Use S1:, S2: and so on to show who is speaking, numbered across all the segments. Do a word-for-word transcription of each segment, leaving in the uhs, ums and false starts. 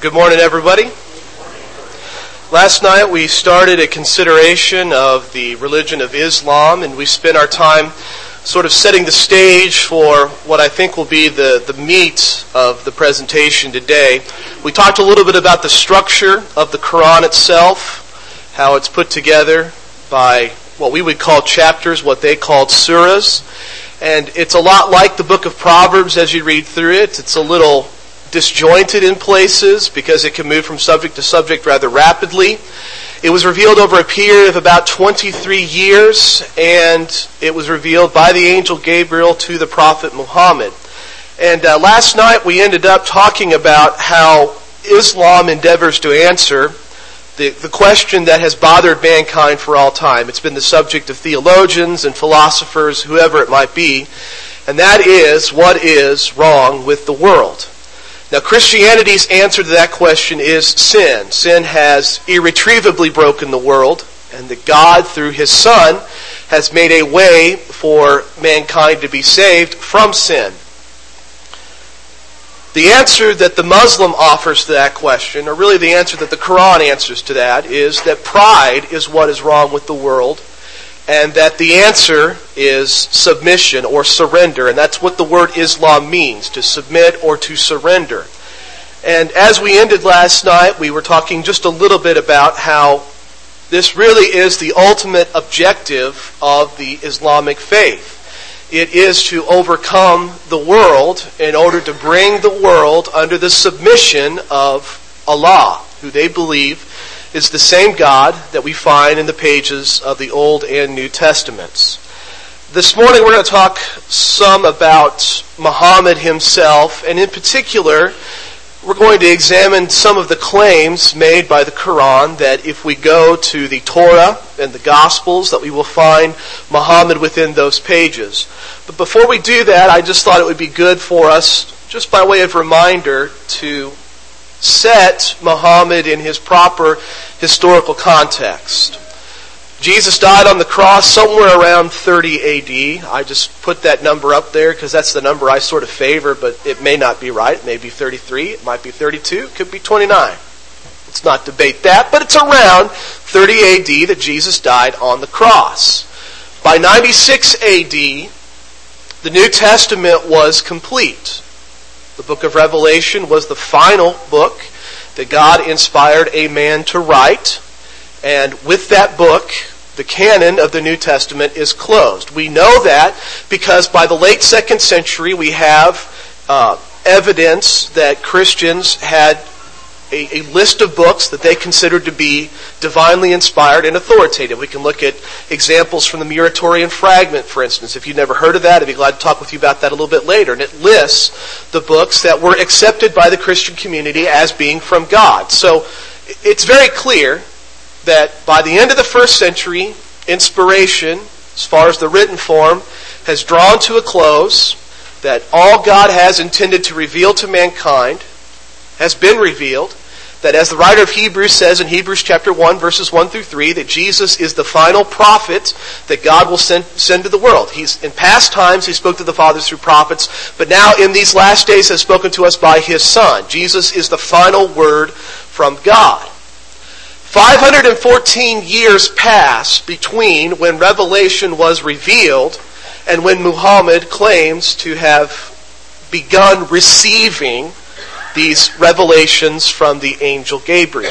S1: Good morning, everybody. Last night we started a consideration of the religion of Islam, and we spent our time sort of setting the stage for what I think will be the, the meat of the presentation today. We talked a little bit about the structure of the Quran itself, how it's put together by what we would call chapters, what they called surahs. And it's a lot like the book of Proverbs as you read through it. It's a little disjointed in places because it can move from subject to subject rather rapidly. It was revealed over a period of about twenty-three years, and it was revealed by the angel Gabriel to the prophet Muhammad. And uh, last night we ended up talking about how Islam endeavors to answer the, the question that has bothered mankind for all time. It's been the subject of theologians and philosophers, whoever it might be, and that is, what is wrong with the world? Now, Christianity's answer to that question is sin. Sin has irretrievably broken the world, and that God, through His Son, has made a way for mankind to be saved from sin. The answer that the Muslim offers to that question, or really the answer that the Quran answers to that, is that pride is what is wrong with the world, and that the answer is submission or surrender. And that's what the word Islam means, to submit or to surrender. And as we ended last night, we were talking just a little bit about how this really is the ultimate objective of the Islamic faith. It is to overcome the world in order to bring the world under the submission of Allah, who they believe is the same God that we find in the pages of the Old and New Testaments. This morning we're going to talk some about Muhammad himself, and in particular we're going to examine some of the claims made by the Quran that if we go to the Torah and the Gospels that we will find Muhammad within those pages. But before we do that, I just thought it would be good for us, just by way of reminder, to set Muhammad in his proper historical context. Jesus died on the cross somewhere around thirty A D. I just put that number up there because that's the number I sort of favor, but it may not be right. It may be thirty-three, it might be thirty-two, it could be twenty-nine. Let's not debate that, but it's around thirty A D that Jesus died on the cross. By ninety-six A D, the New Testament was complete. The book of Revelation was the final book that God inspired a man to write. And with that book, the canon of the New Testament is closed. We know that because by the late second century, we have uh, evidence that Christians had a, a list of books that they considered to be divinely inspired and authoritative. We can look at examples from the Muratorian Fragment, for instance. If you've never heard of that, I'd be glad to talk with you about that a little bit later. And it lists the books that were accepted by the Christian community as being from God. So it's very clear that by the end of the first century, inspiration, as far as the written form, has drawn to a close, that all God has intended to reveal to mankind has been revealed, that as the writer of Hebrews says in Hebrews chapter one, verses one through three, that Jesus is the final prophet that God will send, send to the world. He's in past times, He spoke to the fathers through prophets, but now in these last days has spoken to us by His Son. Jesus is the final word from God. five hundred fourteen years passed between when Revelation was revealed and when Muhammad claims to have begun receiving these revelations from the angel Gabriel.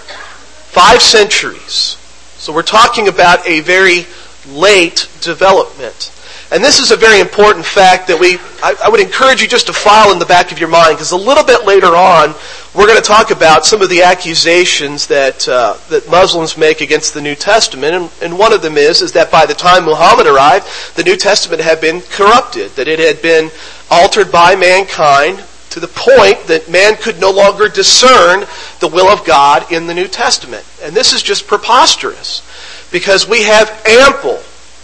S1: Five centuries. So we're talking about a very late development. And this is a very important fact that we, I, I would encourage you just to file in the back of your mind, because a little bit later on, we're going to talk about some of the accusations that uh, that Muslims make against the New Testament. And, and one of them is, is that by the time Muhammad arrived, the New Testament had been corrupted, that it had been altered by mankind, to the point that man could no longer discern the will of God in the New Testament. And this is just preposterous, because we have ample,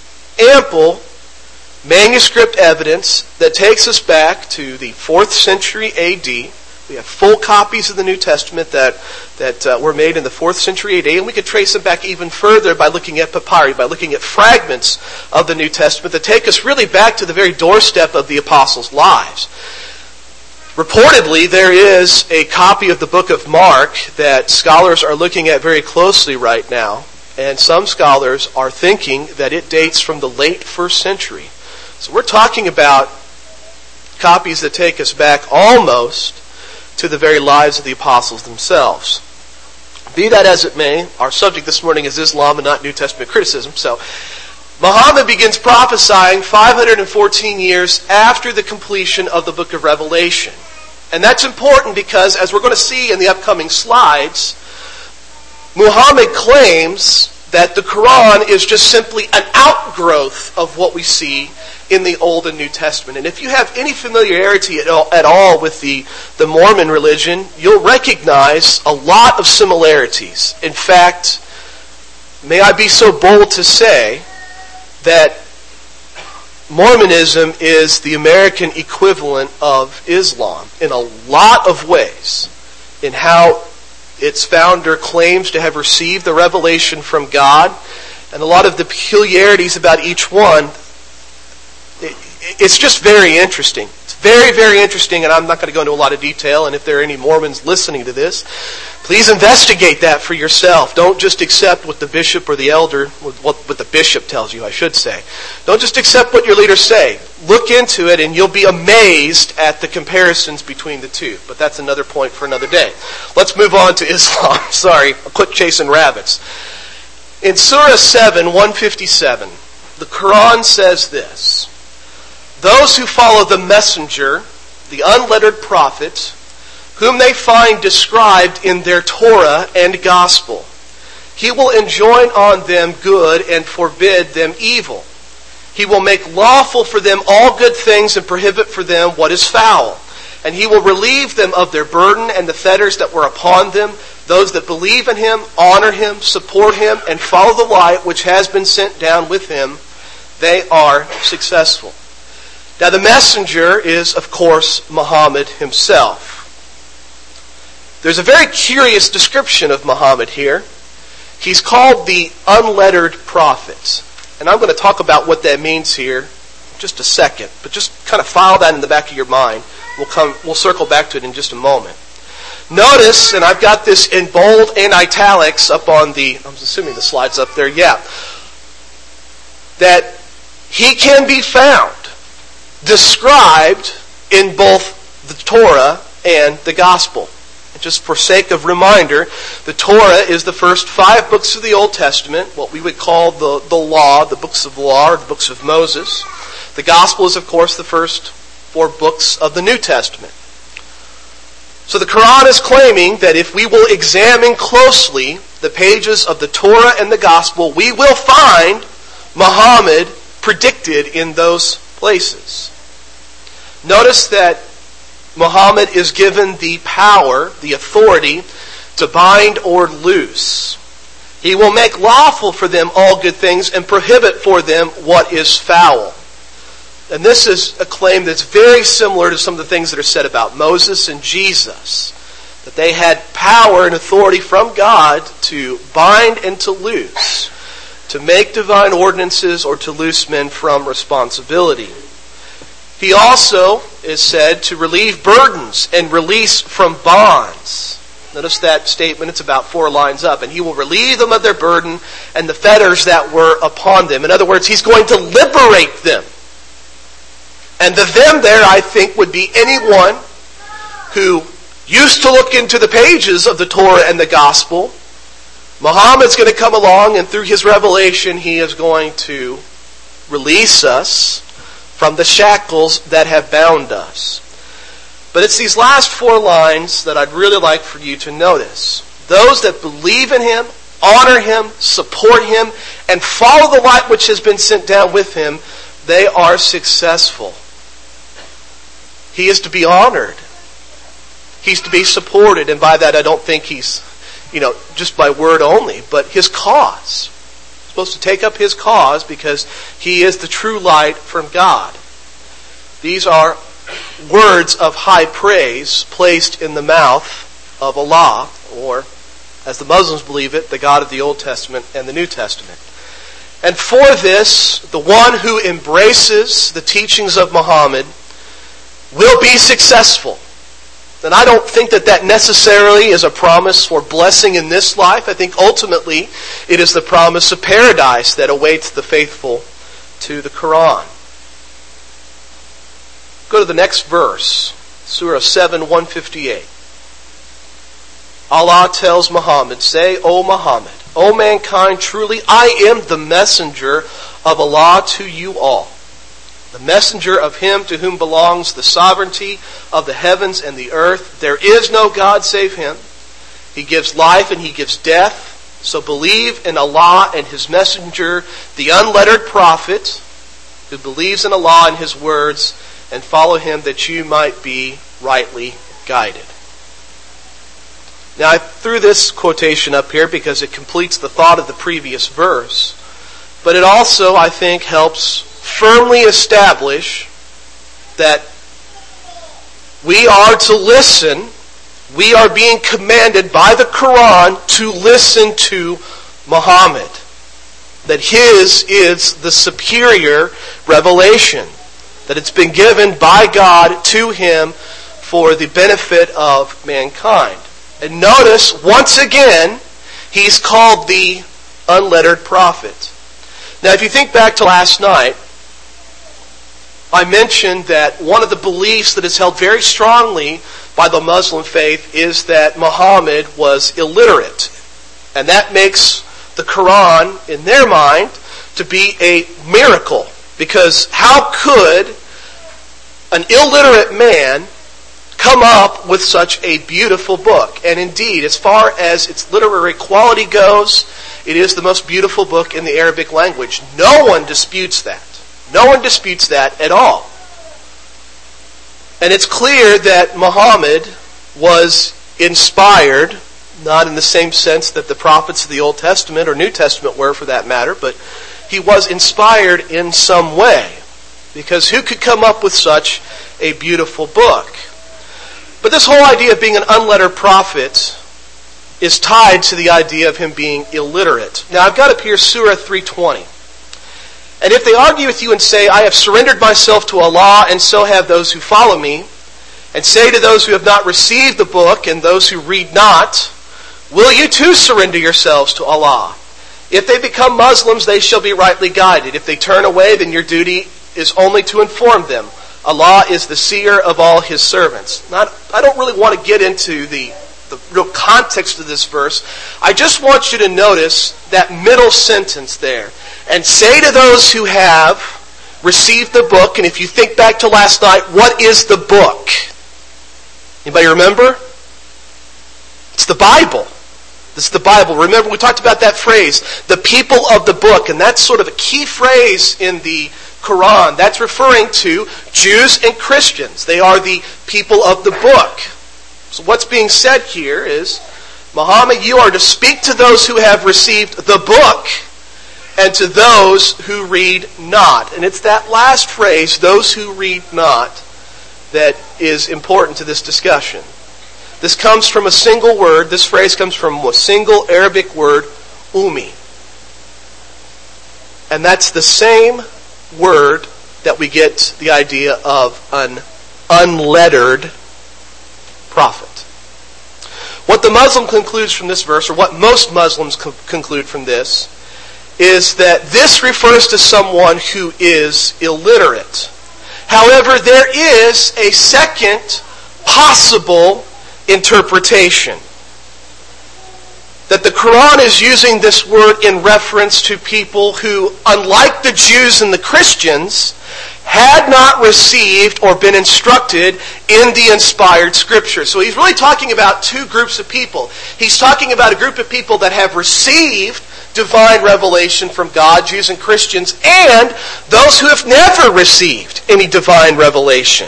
S1: ample manuscript evidence that takes us back to the fourth century A D. We have full copies of the New Testament that that uh, were made in the fourth century A D, and we could trace them back even further by looking at papyri, by looking at fragments of the New Testament that take us really back to the very doorstep of the apostles' lives. Reportedly, there is a copy of the book of Mark that scholars are looking at very closely right now, and some scholars are thinking that it dates from the late first century. So we're talking about copies that take us back almost to the very lives of the apostles themselves. Be that as it may, our subject this morning is Islam and not New Testament criticism. So Muhammad begins prophesying five hundred fourteen years after the completion of the book of Revelation. And that's important because, as we're going to see in the upcoming slides, Muhammad claims that the Quran is just simply an outgrowth of what we see in the Old and New Testament. And if you have any familiarity at all, at all with the, the Mormon religion, you'll recognize a lot of similarities. In fact, may I be so bold to say that Mormonism is the American equivalent of Islam in a lot of ways, in how its founder claims to have received the revelation from God, and a lot of the peculiarities about each one. It's just very interesting. It's very, very interesting, and I'm not going to go into a lot of detail, and if there are any Mormons listening to this, please investigate that for yourself. Don't just accept what the bishop or the elder, what, what the bishop tells you, I should say. Don't just accept what your leaders say. Look into it, and you'll be amazed at the comparisons between the two. But that's another point for another day. Let's move on to Islam. Sorry, I'll quit chasing rabbits. In Surah seven, one fifty-seven, the Quran says this: "Those who follow the messenger, the unlettered prophet, whom they find described in their Torah and gospel, he will enjoin on them good and forbid them evil. He will make lawful for them all good things and prohibit for them what is foul. And he will relieve them of their burden and the fetters that were upon them. Those that believe in him, honor him, support him, and follow the light which has been sent down with him, they are successful." Now the messenger is, of course, Muhammad himself. There's a very curious description of Muhammad here. He's called the unlettered prophet. And I'm going to talk about what that means here in just a second. But just kind of file that in the back of your mind. We'll come, we'll circle back to it in just a moment. Notice, and I've got this in bold and italics up on the, I'm assuming the slide's up there, yeah, that he can be found described in both the Torah and the Gospel. And just for sake of reminder, the Torah is the first five books of the Old Testament, what we would call the, the law, the books of the law, or the books of Moses. The Gospel is, of course, the first four books of the New Testament. So the Quran is claiming that if we will examine closely the pages of the Torah and the Gospel, we will find Muhammad predicted in those places. Notice that Muhammad is given the power, the authority, to bind or loose. He will make lawful for them all good things and prohibit for them what is foul. And this is a claim that's very similar to some of the things that are said about Moses and Jesus. That they had power and authority from God to bind and to loose, to make divine ordinances or to loose men from responsibility. He also is said to relieve burdens and release from bonds. Notice that statement, it's about four lines up. And he will relieve them of their burden and the fetters that were upon them. In other words, he's going to liberate them. And the them there, I think, would be anyone who used to look into the pages of the Torah and the Gospel. Muhammad's going to come along, and through his revelation, he is going to release us from the shackles that have bound us. But it's these last four lines that I'd really like for you to notice. Those that believe in him, honor him, support him, and follow the light which has been sent down with him, they are successful. He is to be honored. He's to be supported. And by that I don't think he's, you know, just by word only, but his cause. Supposed to take up his cause because he is the true light from God. These are words of high praise placed in the mouth of Allah, or as the Muslims believe it, the God of the Old Testament and the New Testament. And for this, the one who embraces the teachings of Muhammad will be successful. And I don't think that that necessarily is a promise for blessing in this life. I think ultimately it is the promise of paradise that awaits the faithful to the Quran. Go to the next verse, Surah seven, one fifty-eight. Allah tells Muhammad, say, O Muhammad, O mankind, truly I am the messenger of Allah to you all. The messenger of Him to whom belongs the sovereignty of the heavens and the earth. There is no God save Him. He gives life and He gives death. So believe in Allah and His messenger, the unlettered prophet, who believes in Allah and His words, and follow Him that you might be rightly guided. Now I threw this quotation up here because it completes the thought of the previous verse. But it also, I think, helps firmly establish that we are to listen, we are being commanded by the Quran to listen to Muhammad. That his is the superior revelation. That it's been given by God to him for the benefit of mankind. And notice, once again, he's called the unlettered prophet. Now, if you think back to last night, I mentioned that one of the beliefs that is held very strongly by the Muslim faith is that Muhammad was illiterate. And that makes the Quran, in their mind, to be a miracle. Because how could an illiterate man come up with such a beautiful book? And indeed, as far as its literary quality goes, it is the most beautiful book in the Arabic language. No one disputes that. No one disputes that at all. And it's clear that Muhammad was inspired, not in the same sense that the prophets of the Old Testament or New Testament were for that matter, but he was inspired in some way. Because who could come up with such a beautiful book? But this whole idea of being an unlettered prophet is tied to the idea of him being illiterate. Now I've got up here Surah three twenty. And if they argue with you and say, I have surrendered myself to Allah, and so have those who follow me, and say to those who have not received the book and those who read not, will you too surrender yourselves to Allah? If they become Muslims, they shall be rightly guided. If they turn away, then your duty is only to inform them. Allah is the seer of all His servants. Not, I don't really want to get into the, the real context of this verse. I just want you to notice that middle sentence there. And say to those who have received the book, and if you think back to last night, what is the book? Anybody remember? It's the Bible. This is the Bible. Remember, we talked about that phrase, the people of the book, and that's sort of a key phrase in the Quran. That's referring to Jews and Christians. They are the people of the book. So what's being said here is, Muhammad, you are to speak to those who have received the book and to those who read not. And it's that last phrase, those who read not, that is important to this discussion. This comes from a single word. This phrase comes from a single Arabic word, ummi. And that's the same word that we get the idea of an unlettered prophet. What the Muslim concludes from this verse, or what most Muslims co- conclude from this, is that this refers to someone who is illiterate. However, there is a second possible interpretation. That the Quran is using this word in reference to people who, unlike the Jews and the Christians, had not received or been instructed in the inspired Scripture. So he's really talking about two groups of people. He's talking about a group of people that have received divine revelation from God, Jews and Christians, and those who have never received any divine revelation.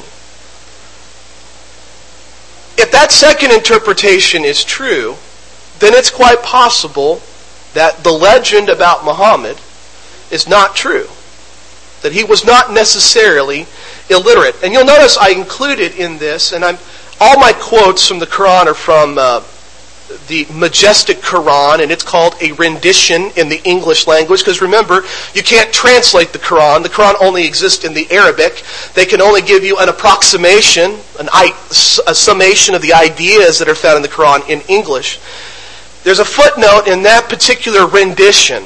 S1: If that second interpretation is true, then it's quite possible that the legend about Muhammad is not true. That he was not necessarily illiterate. And you'll notice I included in this, and I'm all my quotes from the Quran are from uh, the majestic Quran, and it's called a rendition in the English language, because remember, you can't translate the Quran. The Quran only exists in the Arabic. They can only give you an approximation, an, a summation of the ideas that are found in the Quran in English. There's a footnote in that particular rendition,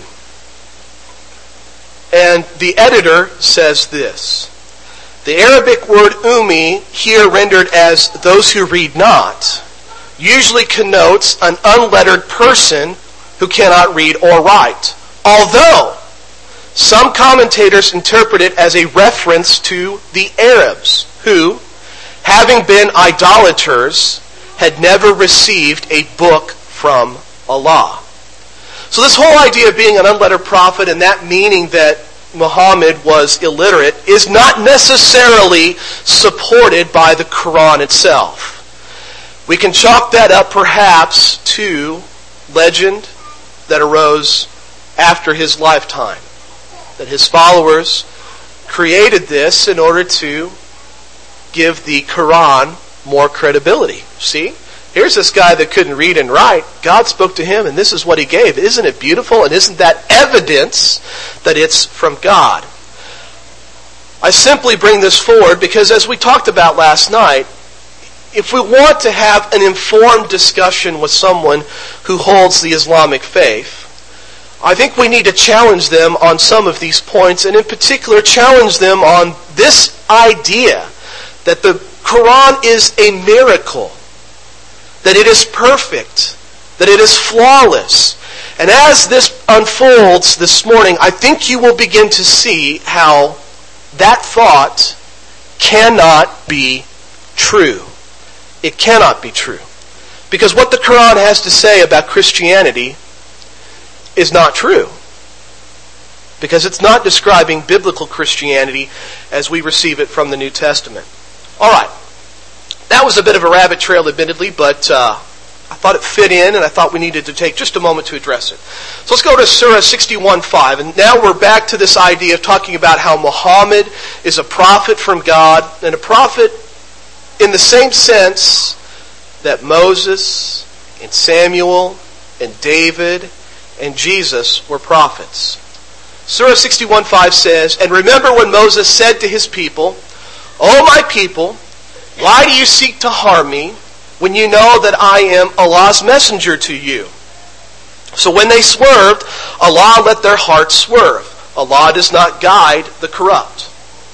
S1: and the editor says this: the Arabic word ummi, here rendered as those who read not, usually connotes an unlettered person who cannot read or write, although some commentators interpret it as a reference to the Arabs, who, having been idolaters, had never received a book from Allah. So this whole idea of being an unlettered prophet, and that meaning that Muhammad was illiterate, is not necessarily supported by the Quran itself. We can chalk that up perhaps to legend that arose after his lifetime, that his followers created this in order to give the Quran more credibility. See? Here's this guy that couldn't read and write. God spoke to him, and this is what he gave. Isn't it beautiful? And isn't that evidence that it's from God? I simply bring this forward because, as we talked about last night, if we want to have an informed discussion with someone who holds the Islamic faith, I think we need to challenge them on some of these points, and in particular challenge them on this idea that the Quran is a miracle, that it is perfect, that it is flawless. And as this unfolds this morning, I think you will begin to see how that thought cannot be true. It cannot be true. Because what the Quran has to say about Christianity is not true. Because it's not describing biblical Christianity as we receive it from the New Testament. All right. That was a bit of a rabbit trail, admittedly, but uh, I thought it fit in, and I thought we needed to take just a moment to address it. So let's go to Surah sixty-one five, and now we're back to this idea of talking about how Muhammad is a prophet from God, and a prophet in the same sense that Moses and Samuel and David and Jesus were prophets. Surah sixty-one five says, "And remember when Moses said to his people, 'O my people, why do you seek to harm me when you know that I am Allah's messenger to you?' So when they swerved, Allah let their hearts swerve. Allah does not guide the corrupt."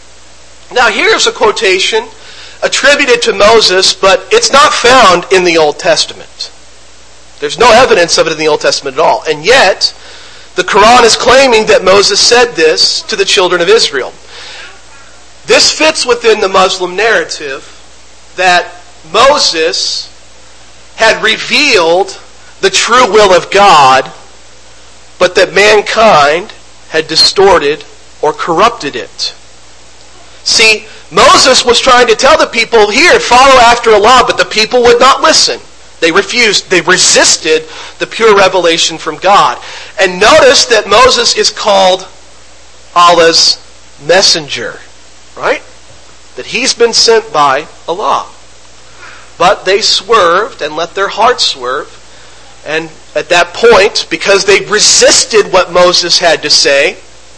S1: Now here's a quotation attributed to Moses, but it's not found in the Old Testament. There's no evidence of it in the Old Testament at all. And yet, the Quran is claiming that Moses said this to the children of Israel. This fits within the Muslim narrative that Moses had revealed the true will of God, but that mankind had distorted or corrupted it. See, Moses was trying to tell the people, here, follow after Allah, but the people would not listen. They refused. They resisted the pure revelation from God. And notice that Moses is called Allah's messenger, right? That he's been sent by Allah. But they swerved and let their hearts swerve. And at that point, because they resisted what Moses had to say,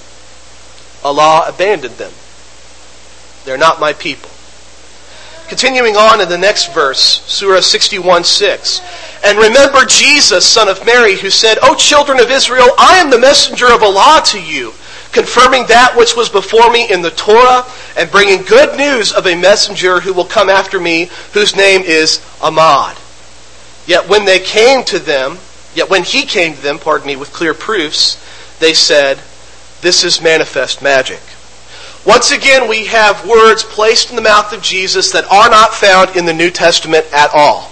S1: Allah abandoned them. They're not my people. Continuing on in the next verse, Surah sixty-one six. "And remember Jesus, son of Mary, who said, 'O children of Israel, I am the messenger of Allah to you, confirming that which was before me in the Torah, and bringing good news of a messenger who will come after me, whose name is Ahmad.' Yet when they came to them, yet when he came to them, pardon me, with clear proofs, they said, 'This is manifest magic.'" Once again, we have words placed in the mouth of Jesus that are not found in the New Testament at all.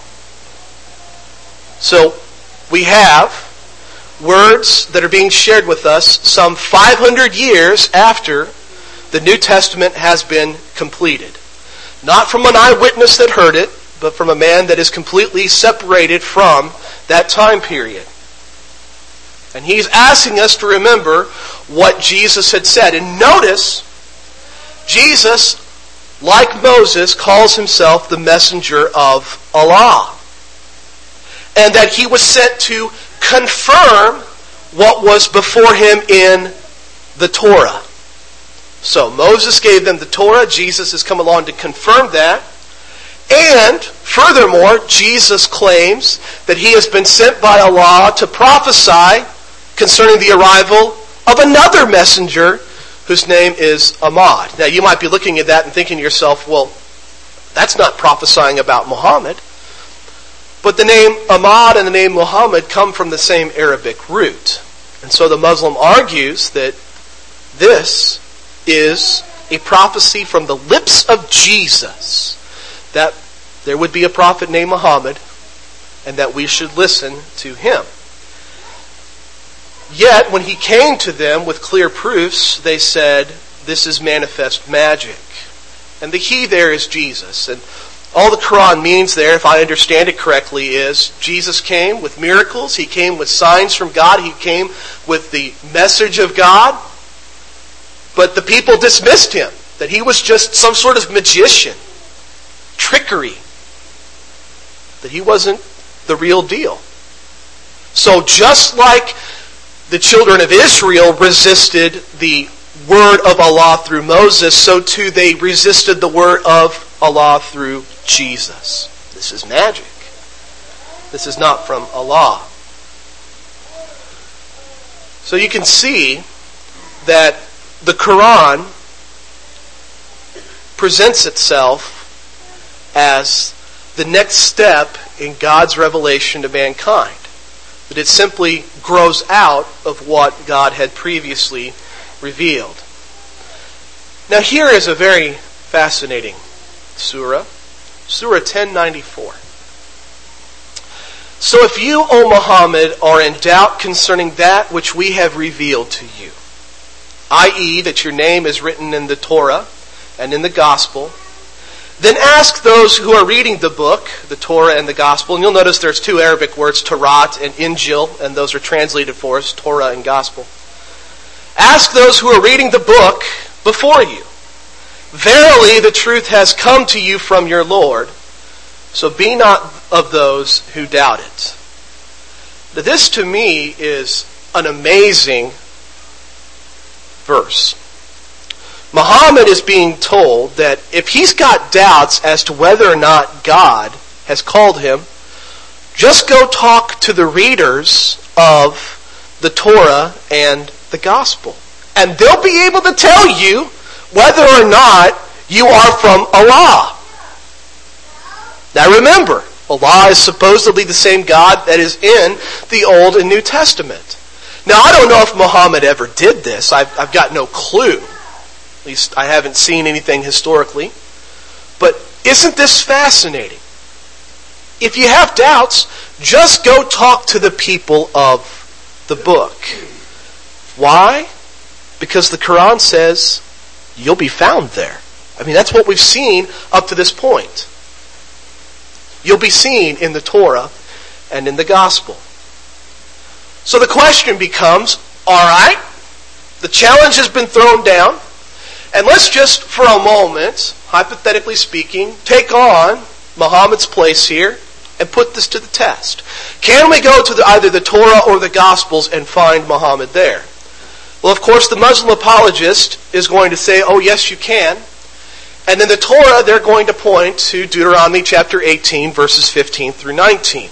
S1: So, we have words that are being shared with us some five hundred years after the New Testament has been completed. Not from an eyewitness that heard it, but from a man that is completely separated from that time period. And he's asking us to remember what Jesus had said. And notice, Jesus, like Moses, calls himself the messenger of Allah. and that he was sent to confirm what was before him in the Torah. So Moses gave them the Torah. Jesus has come along to confirm that. And furthermore, Jesus claims that he has been sent by Allah to prophesy concerning the arrival of another messenger whose name is Ahmad. Now you might be looking at that and thinking to yourself, well, that's not prophesying about Muhammad. But the name Ahmad and the name Muhammad come from the same Arabic root. And so the Muslim argues that this is a prophecy from the lips of Jesus, that there would be a prophet named Muhammad and that we should listen to him. Yet, when he came to them with clear proofs, they said, this is manifest magic. And the he there is Jesus. And all the Quran means there, if I understand it correctly, is Jesus came with miracles, he came with signs from God, he came with the message of God, but the people dismissed him, that he was just some sort of magician, trickery, that he wasn't the real deal. So just like the children of Israel resisted the word of Allah through Moses, so too they resisted the word of Allah through Jesus. This is magic. This is not from Allah. So you can see that the Quran presents itself as the next step in God's revelation to mankind. That it simply grows out of what God had previously revealed. Now here is a very fascinating surah. Surah ten ninety-four. So if you, O Muhammad, are in doubt concerning that which we have revealed to you, that is that your name is written in the Torah and in the Gospel, then ask those who are reading the book, the Torah and the Gospel, and you'll notice there's two Arabic words, Torah and Injil, and those are translated for us, Torah and Gospel. Ask those who are reading the book before you. Verily the truth has come to you from your Lord, so be not of those who doubt it. Now this to me is an amazing verse. Muhammad is being told that if he's got doubts as to whether or not God has called him, just go talk to the readers of the Torah and the Gospel. And they'll be able to tell you whether or not you are from Allah. Now remember, Allah is supposedly the same God that is in the Old and New Testament. Now I don't know if Muhammad ever did this. I've, I've got no clue. At least I haven't seen anything historically. But isn't this fascinating? If you have doubts, just go talk to the people of the book. Why? Because the Quran says you'll be found there. I mean, that's what we've seen up to this point. You'll be seen in the Torah and in the Gospel. So the question becomes, all right, the challenge has been thrown down, and let's just, for a moment, hypothetically speaking, take on Muhammad's place here and put this to the test. Can we go to the, either the Torah or the Gospels and find Muhammad there? Well, of course, the Muslim apologist is going to say, oh, yes, you can. And in the Torah, they're going to point to Deuteronomy chapter eighteen, verses fifteen through nineteen.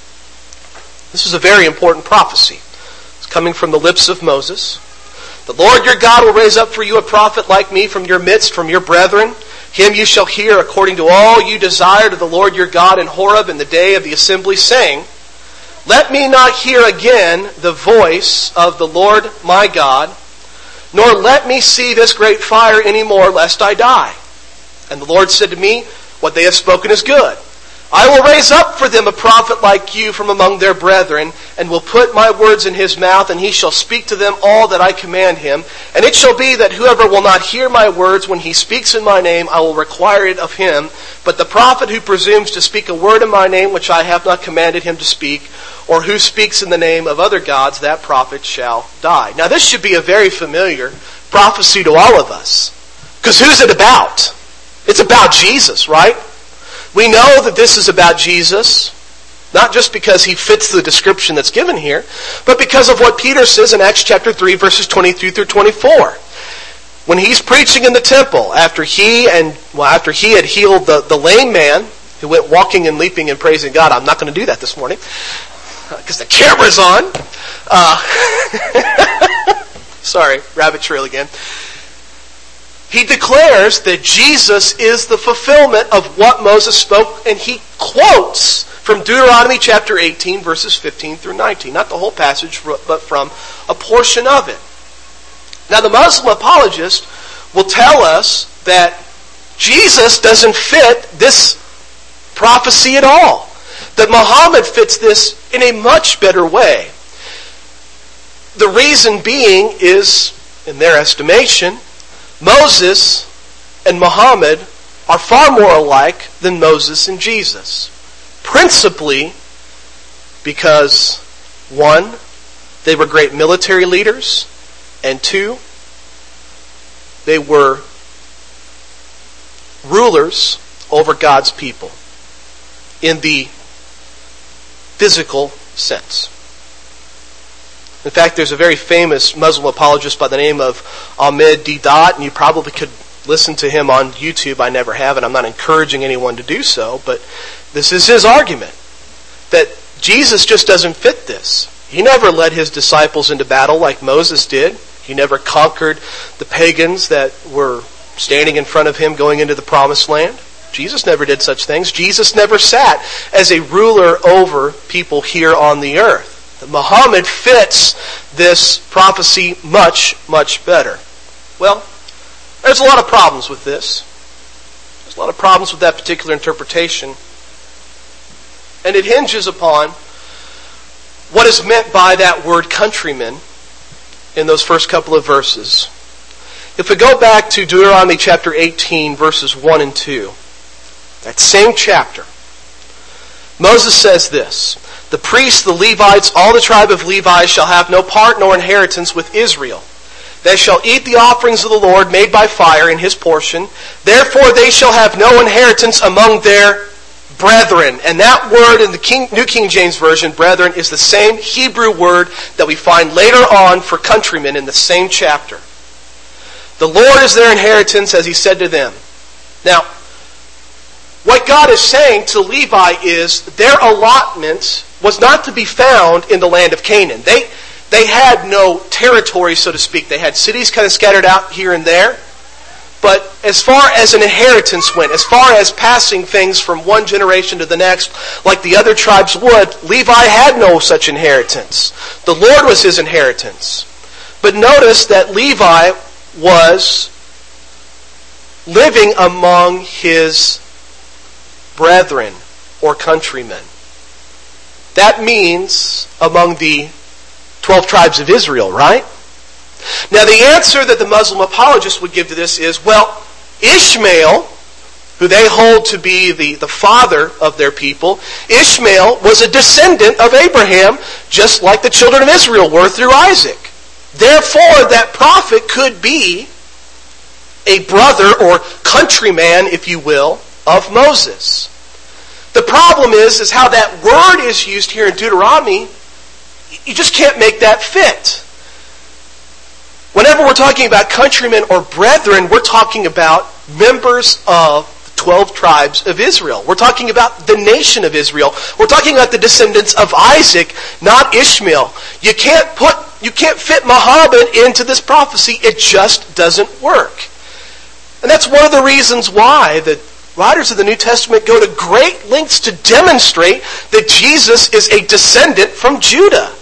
S1: This is a very important prophecy. It's coming from the lips of Moses. The Lord your God will raise up for you a prophet like me from your midst, from your brethren. Him you shall hear according to all you desired of the Lord your God in Horeb in the day of the assembly, saying, let me not hear again the voice of the Lord my God, nor let me see this great fire any more, lest I die. And the Lord said to me, what they have spoken is good. I will raise up for them a prophet like you from among their brethren, and will put my words in his mouth, and he shall speak to them all that I command him. And it shall be that whoever will not hear my words when he speaks in my name, I will require it of him. But the prophet who presumes to speak a word in my name which I have not commanded him to speak, or who speaks in the name of other gods, that prophet shall die. Now this should be a very familiar prophecy to all of us. Because who's it about? It's about Jesus, right? We know that this is about Jesus. Not just because he fits the description that's given here, but because of what Peter says in Acts chapter three, verses twenty-three through twenty-four. When he's preaching in the temple, after he and well, after he had healed the, the lame man who went walking and leaping and praising God. I'm not going to do that this morning because the camera's on. Uh, sorry, rabbit trail again. He declares that Jesus is the fulfillment of what Moses spoke, and he quotes from Deuteronomy chapter eighteen, verses fifteen through nineteen. Not the whole passage, but from a portion of it. Now, the Muslim apologist will tell us that Jesus doesn't fit this prophecy at all. That Muhammad fits this in a much better way. The reason being is, in their estimation, Moses and Muhammad are far more alike than Moses and Jesus. Principally because, one, they were great military leaders, and two, they were rulers over God's people in the physical sense. In fact, there's a very famous Muslim apologist by the name of Ahmed Deedat, and you probably could listen to him on YouTube. I never have, and I'm not encouraging anyone to do so, but this is his argument, that Jesus just doesn't fit this. He never led his disciples into battle like Moses did. He never conquered the pagans that were standing in front of him going into the promised land. Jesus never did such things. Jesus never sat as a ruler over people here on the earth. Muhammad fits this prophecy much, much better. Well, there's a lot of problems with this. There's a lot of problems with that particular interpretation. And it hinges upon what is meant by that word countrymen in those first couple of verses. If we go back to Deuteronomy chapter eighteen, verses one and two, that same chapter, Moses says this: "The priests, the Levites, all the tribe of Levi shall have no part nor inheritance with Israel. They shall eat the offerings of the Lord made by fire in his portion. Therefore they shall have no inheritance among their brethren." And that word in the King, New King James Version, brethren, is the same Hebrew word that we find later on for countrymen in the same chapter. The Lord is their inheritance, as he said to them. Now, what God is saying to Levi is their allotment was not to be found in the land of Canaan. They, they had no territory, so to speak. They had cities kind of scattered out here and there. But as far as an inheritance went, as far as passing things from one generation to the next, like the other tribes would, Levi had no such inheritance. The Lord was his inheritance. But notice that Levi was living among his brethren or countrymen. That means among the twelve tribes of Israel, right? Now, the answer that the Muslim apologists would give to this is, well, Ishmael, who they hold to be the, the father of their people, Ishmael was a descendant of Abraham, just like the children of Israel were through Isaac. Therefore, that prophet could be a brother or countryman, if you will, of Moses. The problem is, is how that word is used here in Deuteronomy. You just can't make that fit. Whenever we're talking about countrymen or brethren, we're talking about members of the twelve tribes of Israel. We're talking about the nation of Israel. We're talking about the descendants of Isaac, not Ishmael. You can't put, you can't fit Muhammad into this prophecy. It just doesn't work. And that's one of the reasons why the writers of the New Testament go to great lengths to demonstrate that Jesus is a descendant from Judah.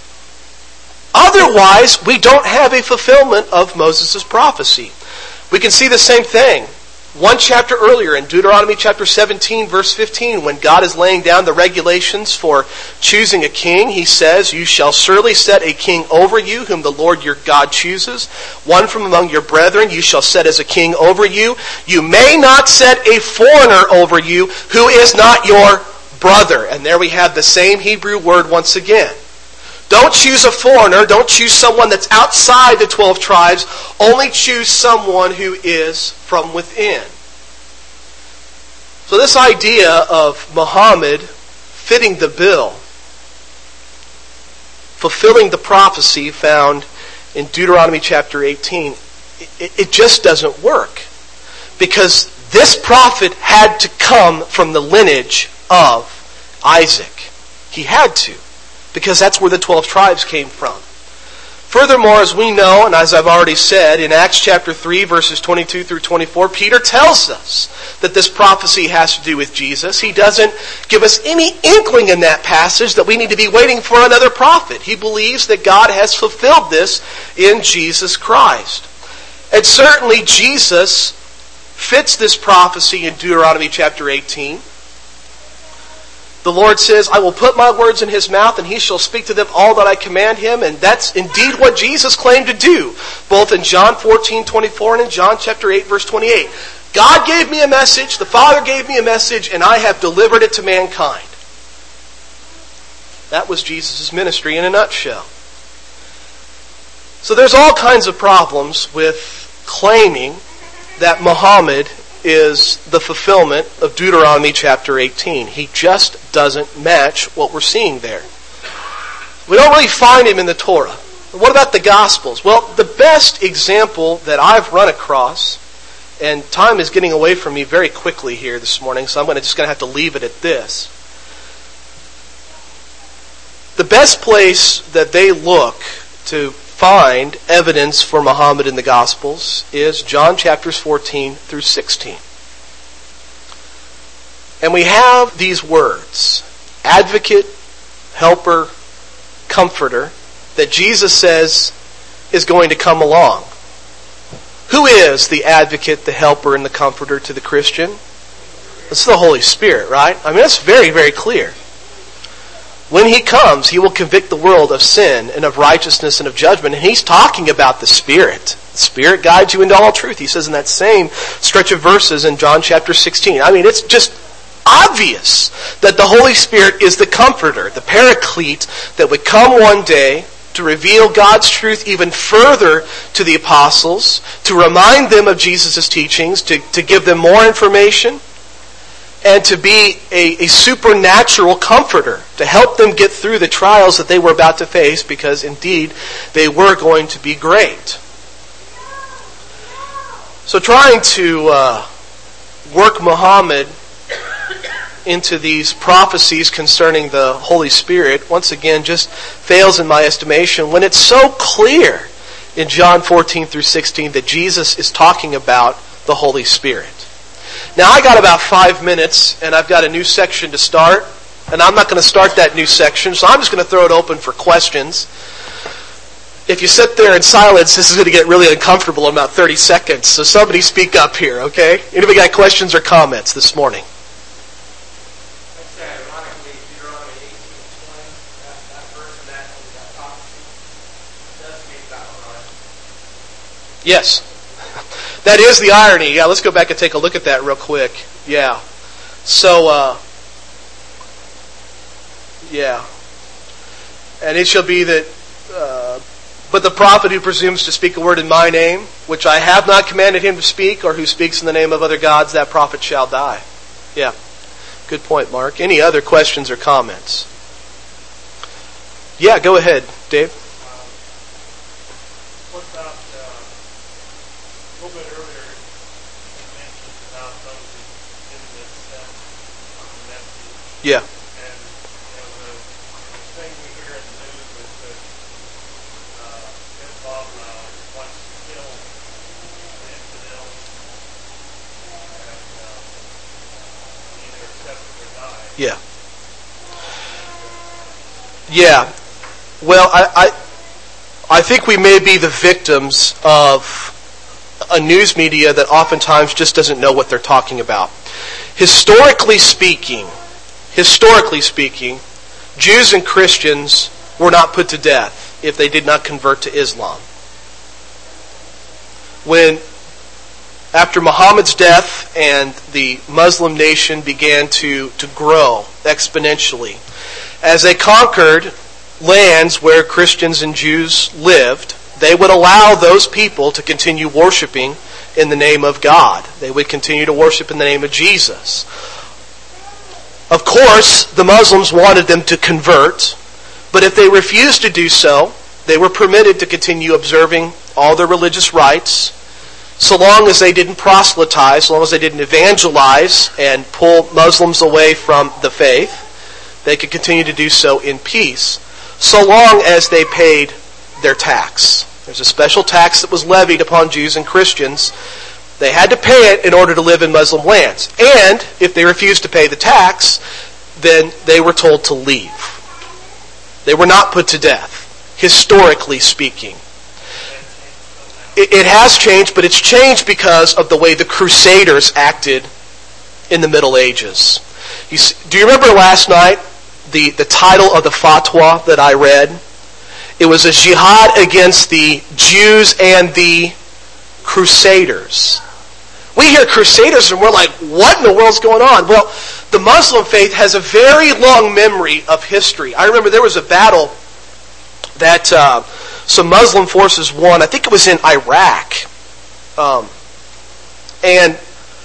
S1: Otherwise, we don't have a fulfillment of Moses' prophecy. We can see the same thing. One chapter earlier in Deuteronomy chapter seventeen, verse fifteen, when God is laying down the regulations for choosing a king, he says, "You shall surely set a king over you, whom the Lord your God chooses. One from among your brethren you shall set as a king over you. You may not set a foreigner over you, who is not your brother." And there we have the same Hebrew word once again. Don't choose a foreigner. Don't choose someone that's outside the twelve tribes. Only choose someone who is from within. So this idea of Muhammad fitting the bill, fulfilling the prophecy found in Deuteronomy chapter eighteen, it, it just doesn't work. Because this prophet had to come from the lineage of Isaac. He had to, because that's where the twelve tribes came from. Furthermore, as we know, and as I've already said, in Acts chapter three, verses twenty-two through twenty-four, Peter tells us that this prophecy has to do with Jesus. He doesn't give us any inkling in that passage that we need to be waiting for another prophet. He believes that God has fulfilled this in Jesus Christ. And certainly Jesus fits this prophecy in Deuteronomy chapter eighteen. The Lord says, I will put my words in his mouth, and he shall speak to them all that I command him. And that's indeed what Jesus claimed to do, both in John fourteen twenty-four and in John chapter eight, verse twenty-eight. God gave me a message, the Father gave me a message, and I have delivered it to mankind. That was Jesus' ministry in a nutshell. So there's all kinds of problems with claiming that Muhammad is the fulfillment of Deuteronomy chapter eighteen. He just doesn't match what we're seeing there. We don't really find him in the Torah. What about the Gospels? Well, the best example that I've run across, and time is getting away from me very quickly here this morning, so I'm going to just going to have to leave it at this. The best place that they look to find evidence for Muhammad in the Gospels is John chapters fourteen through sixteen. And we have these words, advocate, helper, comforter, that Jesus says is going to come along. Who is the advocate, the helper, and the comforter to the Christian? It's the Holy Spirit, right? I mean, that's very, very clear. When he comes, he will convict the world of sin and of righteousness and of judgment. And he's talking about the Spirit. The Spirit guides you into all truth. He says in that same stretch of verses in John chapter sixteen. I mean, it's just obvious that the Holy Spirit is the comforter, the paraclete that would come one day to reveal God's truth even further to the apostles, to remind them of Jesus' teachings, to, to give them more information, and to be a, a supernatural comforter to help them get through the trials that they were about to face, because indeed they were going to be great. So trying to uh, work Muhammad into these prophecies concerning the Holy Spirit, once again, just fails in my estimation when it's so clear in John fourteen through sixteen that Jesus is talking about the Holy Spirit. Now, I got about five minutes, and I've got a new section to start, and I'm not going to start that new section, so I'm just going to throw it open for questions. If you sit there in silence, this is going to get really uncomfortable in about thirty seconds, so somebody speak up here, okay? Anybody got questions or comments this morning? Yes. That is the irony. Yeah, let's go back and take a look at that real quick. Yeah. So, uh, yeah. And it shall be that, uh, but the prophet who presumes to speak a word in my name, which I have not commanded him to speak, or who speaks in the name of other gods, that prophet shall die. Yeah. Good point, Mark. Any other questions or comments? Yeah, go ahead, Dave. Yeah.
S2: And you know, the thing we hear in the news is that uh, Islam uh, wants to kill the infidels and uh, either accept it or die.
S1: Yeah. Yeah. Well, I, I I think we may be the victims of a news media that oftentimes just doesn't know what they're talking about. Historically speaking, Historically speaking, Jews and Christians were not put to death if they did not convert to Islam. When, after Muhammad's death and the Muslim nation began to, to grow exponentially, as they conquered lands where Christians and Jews lived, they would allow those people to continue worshiping in the name of God. They would continue to worship in the name of Jesus. Of course, the Muslims wanted them to convert, but if they refused to do so, they were permitted to continue observing all their religious rites, so long as they didn't proselytize, so long as they didn't evangelize and pull Muslims away from the faith. They could continue to do so in peace, so long as they paid their tax. There's a special tax that was levied upon Jews and Christians. They had to pay it in order to live in Muslim lands. And if they refused to pay the tax, then they were told to leave. They were not put to death, historically speaking. It, it has changed, but it's changed because of the way the Crusaders acted in the Middle Ages. You see, do you remember last night the, the title of the fatwa that I read? It was a jihad against the Jews and the Crusaders. We hear Crusaders and we're like, what in the world's going on? Well, the Muslim faith has a very long memory of history. I remember there was a battle that uh, some Muslim forces won. I think it was in Iraq. Um, and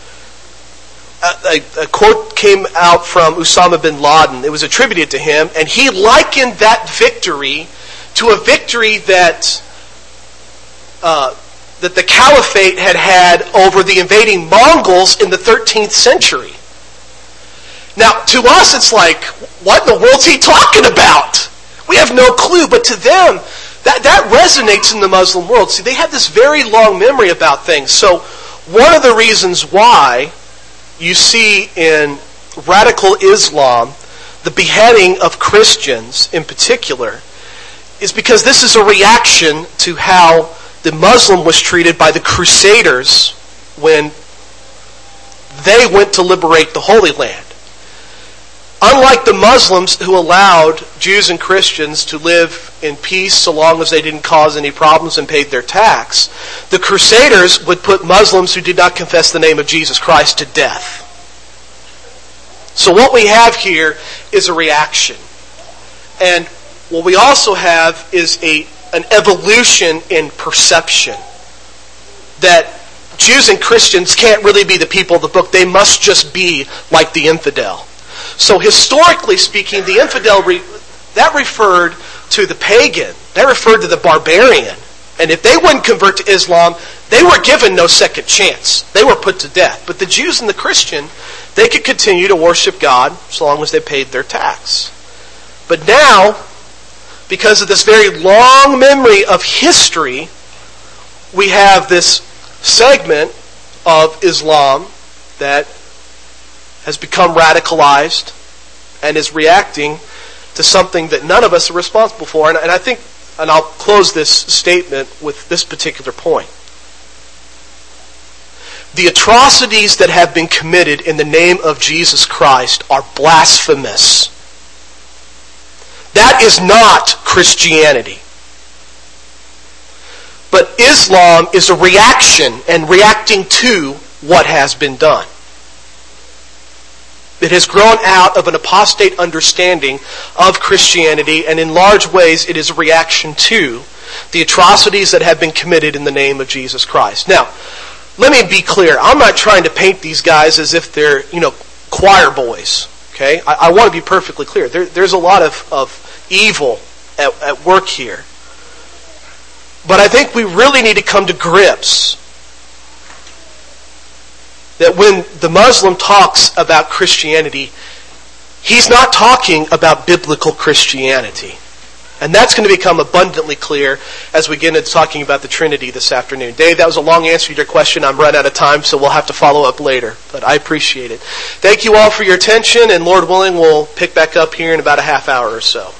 S1: a, a, a quote came out from Osama bin Laden. It was attributed to him, and he likened that victory to a victory that uh, that the Caliphate had had over the invading Mongols in the thirteenth century. Now, to us, it's like, what in the world's he talking about? We have no clue. But to them, that, that resonates in the Muslim world. See, they have this very long memory about things. So, one of the reasons why you see in radical Islam the beheading of Christians in particular is because this is a reaction to how the Muslim was treated by the Crusaders when they went to liberate the Holy Land. Unlike the Muslims who allowed Jews and Christians to live in peace so long as they didn't cause any problems and paid their tax, the Crusaders would put Muslims who did not confess the name of Jesus Christ to death. So what we have here is a reaction. And what we also have is a an evolution in perception. That Jews and Christians can't really be the people of the book. They must just be like the infidel. So historically speaking, the infidel, re- that referred to the pagan. That referred to the barbarian. And if they wouldn't convert to Islam, they were given no second chance. They were put to death. But the Jews and the Christian, they could continue to worship God so long as they paid their tax. But now, because of this very long memory of history, we have this segment of Islam that has become radicalized and is reacting to something that none of us are responsible for. And, and I think, and I'll close this statement with this particular point. The atrocities that have been committed in the name of Jesus Christ are blasphemous. That is not Christianity. But Islam is a reaction and reacting to what has been done. It has grown out of an apostate understanding of Christianity, and in large ways it is a reaction to the atrocities that have been committed in the name of Jesus Christ. Now, let me be clear. I'm not trying to paint these guys as if they're, you know, choir boys. Okay? I, I want to be perfectly clear. There, there's a lot of, of evil at, at work here. But I think we really need to come to grips that when the Muslim talks about Christianity, he's not talking about biblical Christianity. And that's going to become abundantly clear as we get into talking about the Trinity this afternoon. Dave, that was a long answer to your question. I'm run out of time, so we'll have to follow up later. But I appreciate it. Thank you all for your attention, and Lord willing, we'll pick back up here in about a half hour or so.